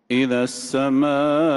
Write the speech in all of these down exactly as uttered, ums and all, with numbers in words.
إذا السماء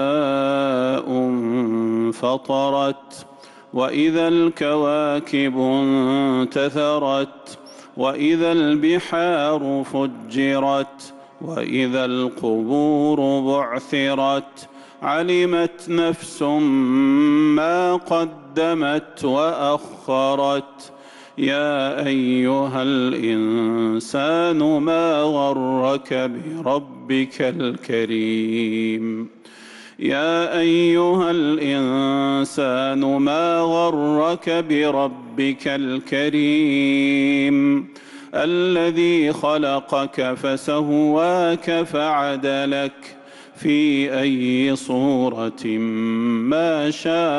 انفطرت وإذا الكواكب انتثرت وإذا البحار فجرت وإذا القبور بعثرت علمت نفس ما قدمت وأخرت يا أيها الإنسان ما غرك بربك الكريم يا أيها الإنسان ما غرك بربك الكريم الذي خلقك فسواك فعدلك في أي صورة ما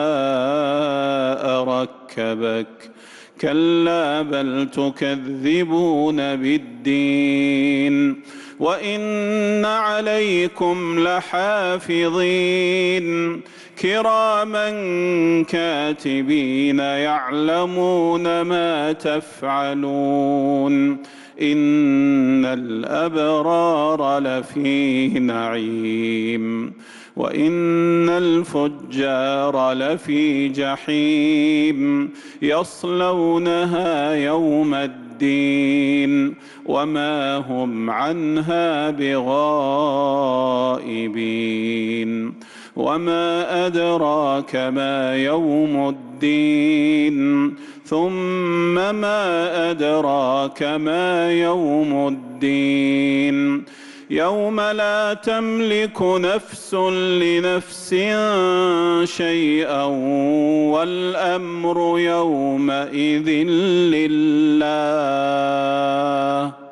شاء ركبك كلا بل تكذبون بالدين وإن عليكم لحافظين كراما كاتبين يعلمون ما تفعلون إن الأبرار لفي نعيم وإن الفجار لفي جحيم يصلونها يوم الدين وما هم عنها بغائبين وما أدراك ما يوم الدين ثم ما أدراك ما يوم الدين يوم لا تملك نفس لنفس شيئا والأمر يومئذ لله